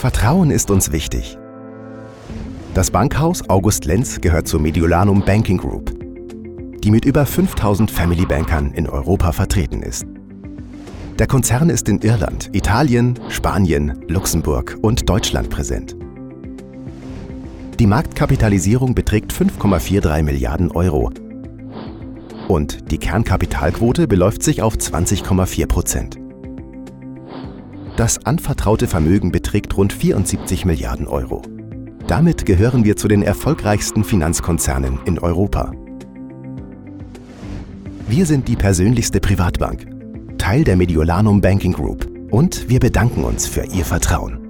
Vertrauen ist uns wichtig. Das Bankhaus August Lenz gehört zur Mediolanum Banking Group, die mit über 5000 Family Bankern in Europa vertreten ist. Der Konzern ist in Irland, Italien, Spanien, Luxemburg und Deutschland präsent. Die Marktkapitalisierung beträgt 5,43 Milliarden Euro und die Kernkapitalquote beläuft sich auf 20,4%. Das anvertraute Vermögen beträgt rund 74 Milliarden Euro. Damit gehören wir zu den erfolgreichsten Finanzkonzernen in Europa. Wir sind die persönlichste Privatbank, Teil der Mediolanum Banking Group, und wir bedanken uns für Ihr Vertrauen.